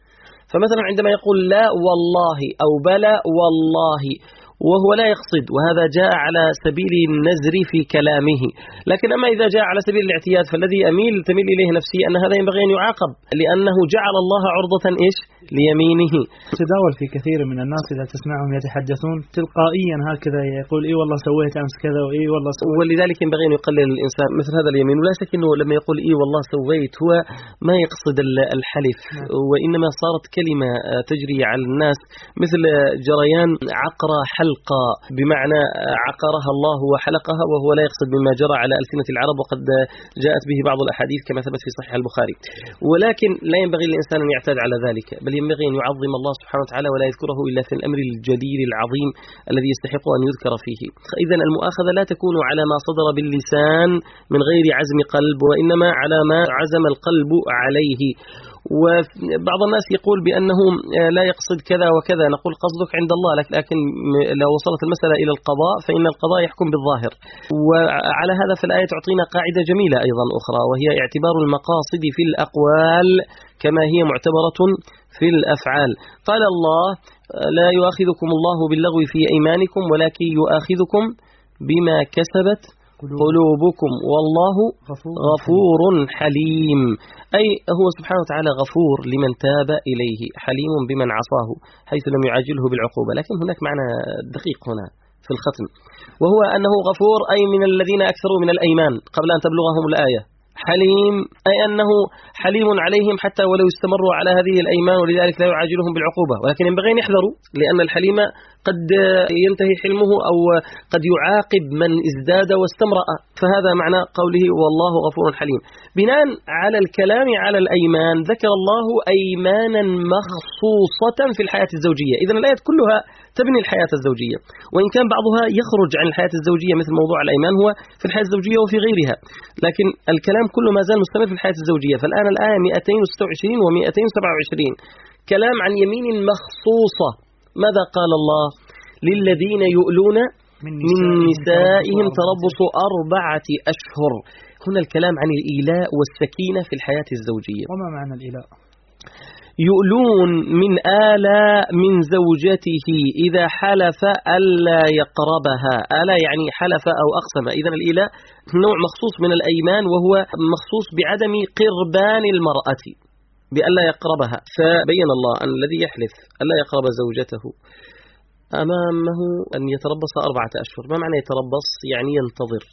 Speaker 2: فمثلا عندما يقول لا والله أو بلى والله وهو لا يقصد، وهذا جاء على سبيل النزر في كلامه. لكن أما إذا جاء على سبيل الاعتياد فالذي أميل تميل إليه نفسي أن هذا ينبغي أن يعاقب، لأنه جعل الله عرضة إيش ليمينه.
Speaker 1: تداول في كثير من الناس إذا تسمعهم يتحدثون تلقائيا هكذا، يقول إيه والله سويت أمس كذا وإيه والله سويت.
Speaker 2: ولذلك ينبغي أن يقلل الإنسان مثل هذا اليمين. ولا شك أنه لما يقول إيه والله سويت هو ما يقصد الحلف، وإنما صارت كلمة تجري على الناس مثل جريان عقرة حلقة، بمعنى عقرها الله وحلقها، وهو لا يقصد مما جرى على ألسنة العرب، وقد جاءت به بعض الأحاديث كما ثبت في صحيح البخاري. ولكن لا ينبغي للإنسان أن يعتاد على ذلك، بل ينبغي أن يعظم الله سبحانه وتعالى ولا يذكره إلا في الأمر الجليل العظيم الذي يستحق أن يذكر فيه. إذن المؤاخذة لا تكون على ما صدر باللسان من غير عزم قلب، وإنما على ما عزم القلب عليه. وبعض الناس يقول بأنه لا يقصد كذا وكذا، نقول قصدك عند الله، لكن لو وصلت المسألة إلى القضاء فإن القضاء يحكم بالظاهر. وعلى هذا فالآية تعطينا قاعدة جميلة أيضا أخرى، وهي اعتبار المقاصد في الأقوال كما هي معتبرة في الأفعال. قال الله: لا يؤاخذكم الله باللغو في أيمانكم ولكن يؤاخذكم بما كسبت قلوبكم والله غفور حليم، أي هو سبحانه وتعالى غفور لمن تاب إليه، حليم بمن عصاه حيث لم يعاجله بالعقوبة. لكن هناك معنى دقيق هنا في الختم، وهو أنه غفور أي من الذين أكثروا من الأيمان قبل أن تبلغهم الآية، حليم أي أنه حليم عليهم حتى ولو استمروا على هذه الأيمان، ولذلك لا يعاجلهم بالعقوبة. ولكن ينبغي أن يحذروا، لأن الحليم قد ينتهي حلمه أو قد يعاقب من ازداد واستمرأ. فهذا معنى قوله والله غفور حليم. بناء على الكلام على الأيمان ذكر الله أيمانا مخصوصة في الحياة الزوجية. إذن الآيات كلها تبني الحياة الزوجية، وإن كان بعضها يخرج عن الحياة الزوجية مثل موضوع الأيمان هو في الحياة الزوجية وفي غيرها، لكن الكلام كله ما زال مستمر في الحياة الزوجية. فالآن الآية مئتين وستة وعشرين ومئتين وسبعة وعشرين كلام عن يمين مخصوصة. ماذا قال الله؟ للذين يؤلون من نسائهم تربص أربعة أشهر. هنا الكلام عن الإيلاء والسكينة في الحياة الزوجية.
Speaker 1: وما معنى الإيلاء؟
Speaker 2: يؤلون من آلاء من زوجته إذا حلف ألا يقربها. ألا يعني حلف أو أقسم. إذن الإيلاء نوع مخصوص من الأيمان، وهو مخصوص بعدم قربان المرأة، بألا يقربها. فبين الله أن الذي يحلف ألا يقرب زوجته أمامه أن يتربص أربعة أشهر. ما معنى يتربص؟ يعني ينتظر.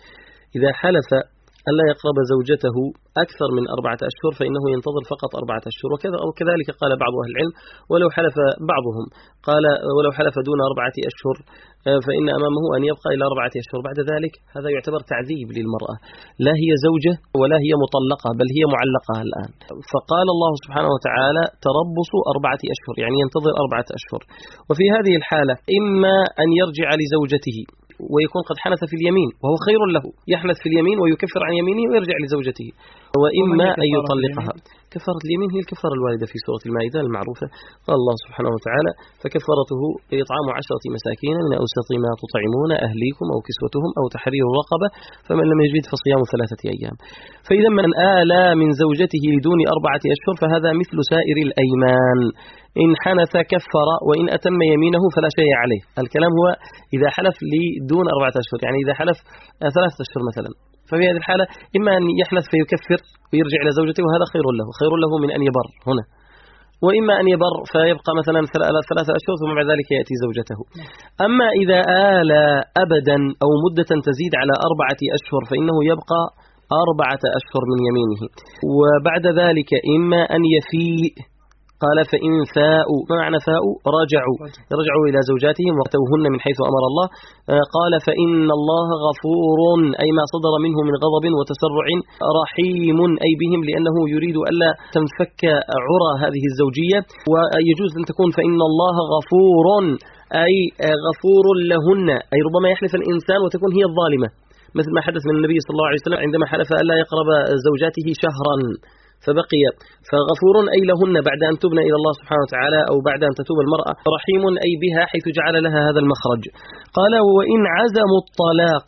Speaker 2: إذا حلف ألا يقرب زوجته أكثر من أربعة أشهر فإنه ينتظر فقط أربعة أشهر. وكذا وكذلك قال بعض أهل العلم ولو حلف بعضهم قال ولو حلف دون أربعة أشهر فإن أمامه أن يبقى إلى أربعة أشهر. بعد ذلك هذا يعتبر تعذيب للمرأة، لا هي زوجة ولا هي مطلقة، بل هي معلقة الآن. فقال الله سبحانه وتعالى تربص أربعة أشهر، يعني ينتظر أربعة أشهر. وفي هذه الحالة إما أن يرجع لزوجته ويكون قد حنث في اليمين وهو خير له، يحنث في اليمين ويكفر عن يمينه ويرجع لزوجته، وإما أن يطلقها. كفارة اليمين هي الكفارة الواردة في سورة المائدة المعروفة. قال الله سبحانه وتعالى فكفارته إطعام عشرة مساكين من أوسط ما تطعمون أهليكم أو كسوتهم أو تحرير رقبة فمن لم يجد فصيام ثلاثة أيام. فإذا من آلى من زوجته لدون أربعة أشهر فهذا مثل سائر الأيمان، إن حنث كفر وإن أتم يمينه فلا شيء عليه. الكلام هو إذا حلف لدون أربعة أشهر، يعني إذا حلف ثلاثة أشهر مثلا، ففي هذه الحالة إما أن يحنث فيكفر ويرجع إلى زوجته وهذا خير له، خير له من أن يبر هنا، وإما أن يبر فيبقى مثلا ثلاثة أشهر ثم بعد ذلك يأتي زوجته. أما إذا آلى أبدا أو مدة تزيد على أربعة أشهر فإنه يبقى أربعة أشهر من يمينه، وبعد ذلك إما أن يفيء. قال فإن فاءوا، ما معنى فاءوا؟ رجعوا رجعوا إلى زوجاتهم وأتوهن من حيث أمر الله. قال فإن الله غفور، أي ما صدر منه من غضب وتسرع، رحيم أي بهم لأنه يريد ألا تنفك عرى هذه الزوجية. ويجوز أن تكون فإن الله غفور أي غفور لهن، أي ربما يحلف الإنسان وتكون هي الظالمة، مثل ما حدث من النبي صلى الله عليه وسلم عندما حلف ألا يقرب زوجاته شهرا فبقي. فغفور أي لهن بعد أن تبنى إلى الله سبحانه وتعالى أو بعد أن تتوب المرأة، رحيم أي بها حيث جعل لها هذا المخرج. قال وإن عزموا الطلاق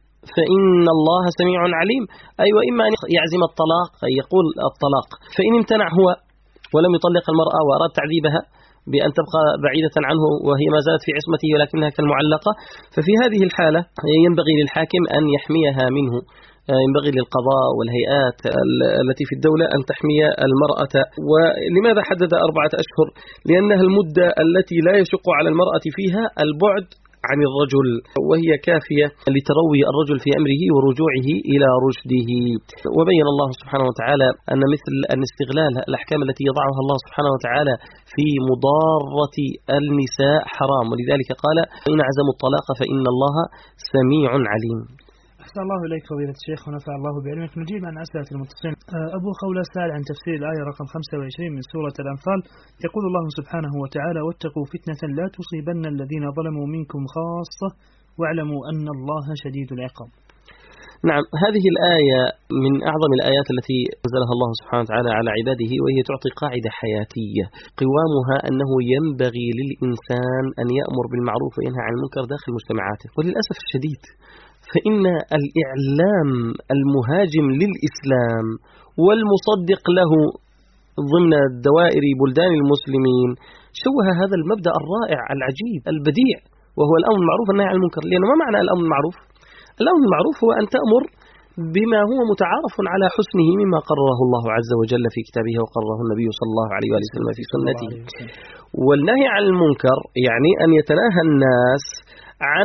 Speaker 2: فإن الله سميع عليم، أي وإما أن يعزم الطلاق أي يقول الطلاق، فإن امتنع هو ولم يطلق المرأة وأراد تعذيبها بأن تبقى بعيدة عنه وهي ما زالت في عصمته ولكنها كالمعلقة، ففي هذه الحالة ينبغي للحاكم أن يحميها منه، ينبغي للقضاء والهيئات التي في الدولة أن تحمي المرأة. ولماذا حدد أربعة أشهر؟ لأنها المدة التي لا يشق على المرأة فيها البعد عن الرجل، وهي كافية لتروي الرجل في أمره ورجوعه إلى رشده. وبين الله سبحانه وتعالى أن مثل أن استغلال الأحكام التي يضعها الله سبحانه وتعالى في مضارة النساء حرام، ولذلك قال إن عزموا الطلاق فإن الله سميع عليم.
Speaker 1: أحسن الله إليك فضيلة الشيخ ونفع الله بعلمك. نجيب عن أسئلة المتصلين. أبو خولة سأل عن تفسير الآية رقم خمسة وعشرين من سورة الأنفال. يقول الله سبحانه وتعالى واتقوا فتنة لا تصيبن الذين ظلموا منكم خاصة واعلموا أن الله شديد العقاب.
Speaker 2: نعم، هذه الآية من أعظم الآيات التي أنزلها الله سبحانه وتعالى على عباده، وهي تعطي قاعدة حياتية قوامها أنه ينبغي للإنسان أن يأمر بالمعروف وينهى عن المنكر داخل مجتمعاته. وللأسف الشديد فإن الإعلام المهاجم للإسلام والمصدق له ضمن دوائر بلدان المسلمين شوه هذا المبدأ الرائع العجيب البديع، وهو الأمر بالمعروف والنهي عن المنكر. لأنه ما معنى الأمر بالمعروف؟ الأمر بالمعروف هو أن تأمر بما هو متعارف على حسنه مما قرره الله عز وجل في كتابه وقرره النبي صلى الله عليه وسلم في سنته. والنهي عن المنكر يعني أن يتناهى الناس عن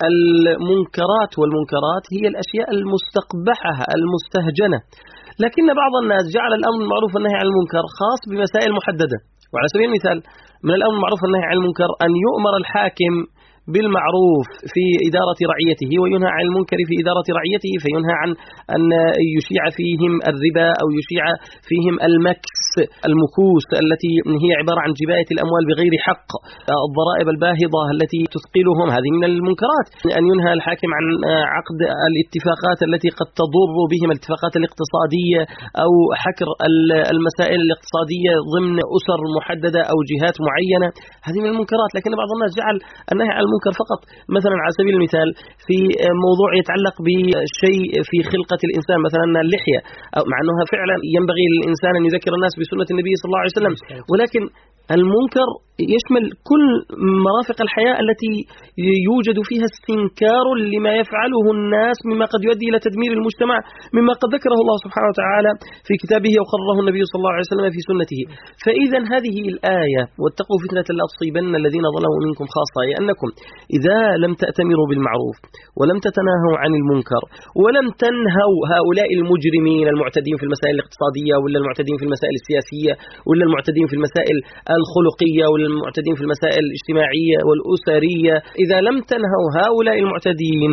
Speaker 2: المنكرات، والمنكرات هي الأشياء المستقبحة المستهجنة. لكن بعض الناس جعل الأمر بالمعروف والنهي عن المنكر خاص بمسائل محددة. وعلى سبيل المثال من الأمر بالمعروف والنهي عن المنكر أن يؤمر الحاكم بالمعروف في إدارة رعيته وينهى عن المنكر في إدارة رعيته، فينهى عن أن يشيع فيهم الربا أو يشيع فيهم المكس المكوس التي هي عبارة عن جباية الأموال بغير حق، الضرائب الباهظة التي تثقلهم، هذه من المنكرات. أن ينهى الحاكم عن عقد الاتفاقات التي قد تضر بهم، الاتفاقات الاقتصادية أو حكر المسائل الاقتصادية ضمن أسر محددة أو جهات معينة، هذه من المنكرات. لكن بعض الناس جعل النهي عن المنكر فقط مثلا على سبيل المثال في موضوع يتعلق بشيء في خلقة الإنسان، مثلا اللحية، مع أنها فعلا ينبغي للإنسان أن يذكر الناس بسنة النبي صلى الله عليه وسلم، ولكن المنكر يشمل كل مرافق الحياة التي يوجد فيها استنكار لما يفعله الناس مما قد يؤدي إلى تدمير المجتمع، مما قد ذكره الله سبحانه وتعالى في كتابه وقرره النبي صلى الله عليه وسلم في سنته. فإذا هذه الآية واتقوا فتنة لا تصيبن الذين ظلموا منكم خاصة، لأنكم إذا لم تأتمروا بالمعروف ولم تتناهوا عن المنكر ولم تنهوا هؤلاء المجرمين المعتدين في المسائل الاقتصادية ولا المعتدين في المسائل السياسية ولا المعتدين في المسائل الخلقية ولا المعتدين في المسائل الاجتماعية والأسرية، إذا لم تنهوا هؤلاء المعتدين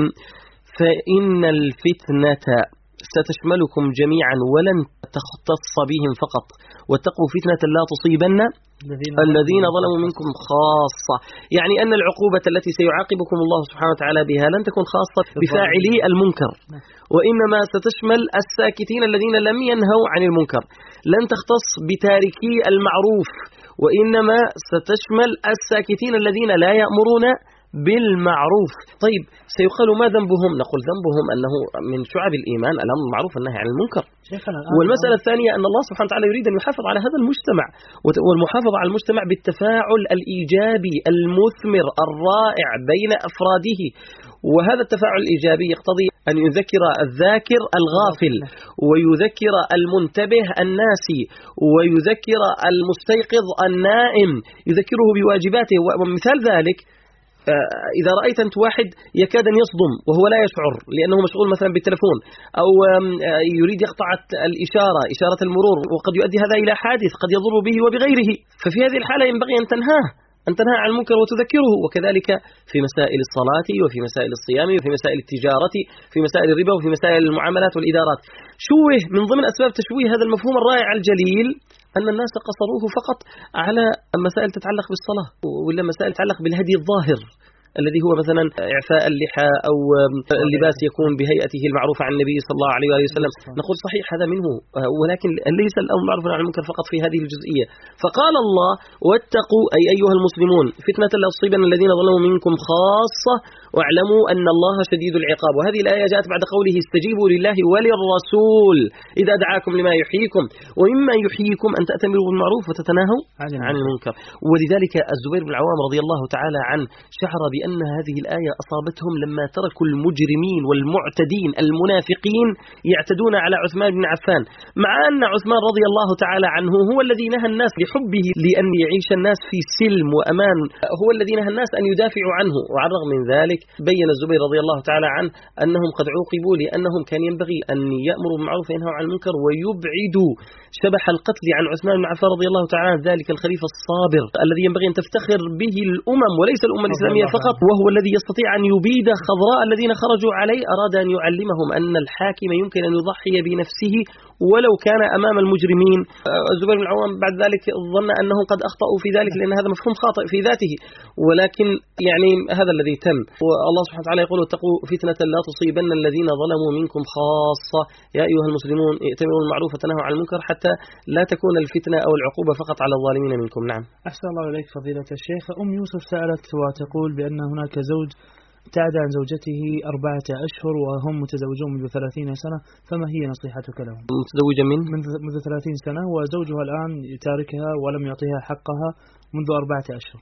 Speaker 2: فإن الفتنة ستشملكم جميعا ولن تختص بهم فقط. واتقوا فتنة لا تصيبن الذين ظلموا منكم خاصة، يعني أن العقوبة التي سيعاقبكم الله سبحانه وتعالى بها لن تكون خاصة بفاعلي المنكر، وإنما ستشمل الساكتين الذين لم ينهوا عن المنكر، لن تختص بتاركي المعروف، وإنما ستشمل الساكتين الذين لا يأمرون بالمعروف. طيب سيقال ما ذنبهم؟ نقول ذنبهم أنه من شعب الإيمان الأمر بالمعروف والنهي عن المنكر. والمسألة الثانية أن الله سبحانه وتعالى يريد أن يحافظ على هذا المجتمع، والمحافظة على المجتمع بالتفاعل الإيجابي المثمر الرائع بين أفراده، وهذا التفاعل الإيجابي يقتضي أن يذكر الذاكر الغافل ويذكر المنتبه الناسي ويذكر المستيقظ النائم، يذكره بواجباته. ومثال ذلك إذا رأيت أنت واحد يكاد أن يصدم وهو لا يشعر لأنه مشغول مثلا بالتلفون أو يريد يقطع الإشارة إشارة المرور، وقد يؤدي هذا إلى حادث قد يضر به وبغيره، ففي هذه الحالة ينبغي أن تنهاه أن تنهى عن المنكر وتذكره. وكذلك في مسائل الصلاة وفي مسائل الصيام وفي مسائل التجارة في مسائل الربا وفي مسائل المعاملات والإدارات. شوه من ضمن أسباب تشويه هذا المفهوم الرائع الجليل أن الناس قصروه فقط على مسائل تتعلق بالصلاة ولا مسائل تتعلق بالهدي الظاهر الذي هو مثلا إعفاء اللحى أو اللباس يكون بهيئته المعروفة عن النبي صلى الله عليه وسلم. نقول صحيح هذا منه، ولكن ليس الأمر معروف عن المنكر فقط في هذه الجزئية. فقال الله واتقوا أي أيها المسلمون فتنة لا تصيبن الذين ظلموا منكم خاصة واعلموا أن الله شديد العقاب. وهذه الآية جاءت بعد قوله استجيبوا لله وللرسول إذا دعاكم لما يحييكم، ومما يحييكم أن تأتمروا بالمعروف وتتناهوا عن المنكر. ولذلك الزبير بن العوام رضي الله تعالى عنه شعر أن هذه الآية أصابتهم لما تركوا المجرمين والمعتدين المنافقين يعتدون على عثمان بن عفان، مع أن عثمان رضي الله تعالى عنه هو الذي نهى الناس بحبه لأن يعيش الناس في سلم وأمان، هو الذي نهى الناس أن يدافعوا عنه. وعلى الرغم من ذلك بين الزبير رضي الله تعالى عنه أنهم قد عوقبوا لأنهم كان ينبغي أن يأمروا بالمعروف وينهوا عن المنكر ويبعدوا شبح القتل عن عثمان بن عفان رضي الله تعالى عنه، ذلك الخليفة الصابر الذي ينبغي أن تفتخر به الأمم وليس الأمة الإسلامية فقط، وهو الذي يستطيع أن يبيد خضراء الذين خرجوا عليه. أراد أن يعلمهم أن الحاكم يمكن أن يضحي بنفسه ولو كان أمام المجرمين. الزبير بن العوام بعد ذلك ظن أنهم قد أخطأوا في ذلك لأن هذا مفهوم خاطئ في ذاته، ولكن يعني هذا الذي تم. والله سبحانه وتعالى يقول اتقوا فتنة لا تصيبن الذين ظلموا منكم خاصة يا أيها المسلمون ائتمروا بالمعروف وتنهوا عن المنكر حتى لا تكون الفتنة أو العقوبة فقط على الظالمين منكم. نعم.
Speaker 1: أحسن الله إليك فضيلة الشيخ. أم يوسف سألت وتقول بأن هناك زوج ابتعد عن زوجته أربعة أشهر وهم متزوجون منذ ثلاثين سنة، فما هي نصيحتك لهم؟
Speaker 2: متزوجة من؟
Speaker 1: منذ ثلاثين سنة وزوجها الآن تاركها ولم يعطيها حقها منذ أربعة أشهر.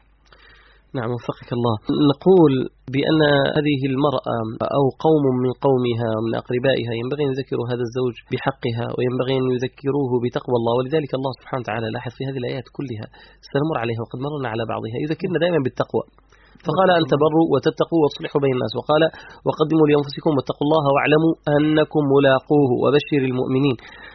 Speaker 2: نعم وفقك الله. نقول بأن هذه المرأة أو قوم من قومها من أقربائها ينبغي أن يذكروا هذا الزوج بحقها وينبغي أن يذكروه بتقوى الله. ولذلك الله سبحانه وتعالى لاحظ في هذه الآيات كلها سنمر عليها وقد مرنا على بعضها يذكرنا دائما بالتقوى، فقال أن تبروا وتتقوا وتصلحوا بين الناس، وقال وقدموا لأنفسكم واتقوا الله واعلموا أنكم ملاقوه وبشر المؤمنين.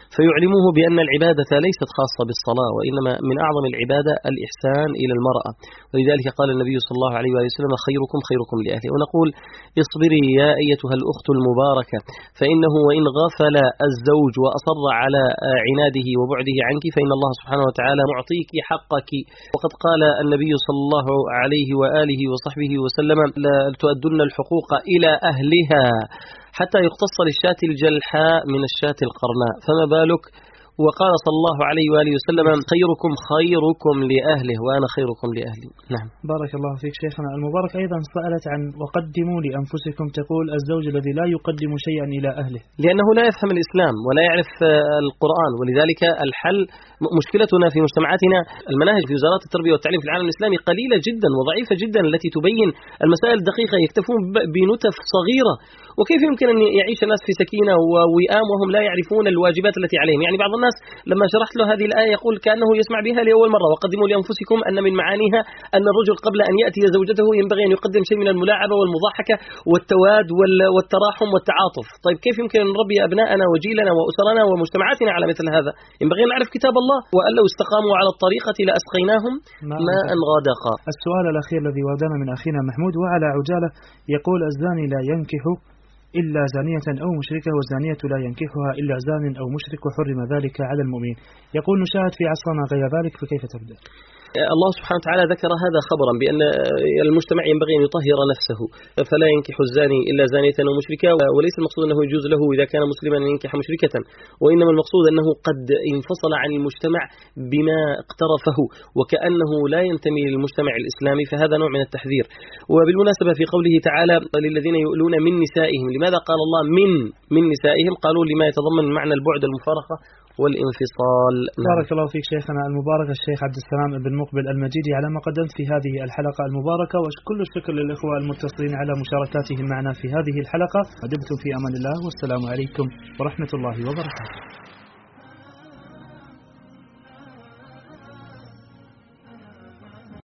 Speaker 2: فيعلموه بأن العبادة ليست خاصة بالصلاة، وإنما من أعظم العبادة الإحسان إلى المرأة. ولذلك قال النبي صلى الله عليه وآله وسلم: خيركم خيركم لأهله. ونقول: اصبري يا أيتها الأخت المباركة، فإنه وإن غفل الزوج وأصر على عناده وبعده عنك فإن الله سبحانه وتعالى معطيك حقك. وقد قال النبي صلى الله عليه وآله وصحبه وسلم: لا تؤدن الحقوق إلى أهلها حتى يقتص للشاة الجلحاء من الشاة القرناء، فما بالك. وقال صلى الله عليه وآله وسلم: خيركم خيركم لأهله وأنا خيركم لأهلي. نعم.
Speaker 1: بارك الله فيك شيخنا المبارك. أيضا سألت عن وقدموا لأنفسكم، تقول الزوج الذي لا يقدم شيئا إلى أهله
Speaker 2: لأنه لا يفهم الإسلام ولا يعرف القرآن. ولذلك الحل، مشكلتنا في مجتمعاتنا المناهج في وزارات التربية والتعليم في العالم الإسلامي قليلة جدا وضعيفة جدا التي تبين المسائل الدقيقة، يكتفون بنتف صغيرة. وكيف يمكن أن يعيش الناس في سكينة ووئام وهم لا يعرفون الواجبات التي عليهم؟ يعني بعض الناس لما شرحت له هذه الآية يقول كأنه يسمع بها لأول مرة: وقدموا لأنفسكم، أن من معانيها أن الرجل قبل أن يأتي زوجته ينبغي أن يقدم شيء من الملاعبة والمضاحكة والتواد والتراحم والتعاطف. طيب كيف يمكن أن نربي أبناءنا وجيلنا وأسرنا ومجتمعاتنا على مثل هذا؟ ينبغي أن نعرف كتاب الله، وأن لو استقاموا على الطريقة لأسقيناهم ماء غادقا.
Speaker 1: السؤال الأخير الذي وردنا من أخينا محمود وعلى عجالة، يقول: الزاني لا ينكح إلا زانية أو مشركة، والزانية لا ينكحها إلا زان أو مشرك، وحرم ذلك على المؤمن. يقول: نشاهد في عصرنا غير ذلك، فكيف تبدأ؟
Speaker 2: الله سبحانه وتعالى ذكر هذا خبرا بأن المجتمع ينبغي أن يطهر نفسه، فلا ينكح الزاني إلا زانية أو مشركة. وليس المقصود أنه يجوز له إذا كان مسلما أن ينكح مشركة، وإنما المقصود أنه قد انفصل عن المجتمع بما اقترفه وكأنه لا ينتمي للمجتمع الإسلامي، فهذا نوع من التحذير. وبالمناسبة في قوله تعالى: للذين يؤلون من نسائهم، لماذا قال الله من من نسائهم؟ قالوا لما يتضمن معنى البعد، المفارقة والانفصال.
Speaker 1: بارك الله فيك شيخنا المبارك الشيخ عبد السلام بن مقبل المجيدي على ما قدمت في هذه الحلقة المباركة، وكل الشكر للإخوة المتصلين على مشاركاتهم معنا في هذه الحلقة. دمتم في أمان الله، والسلام عليكم ورحمة الله وبركاته.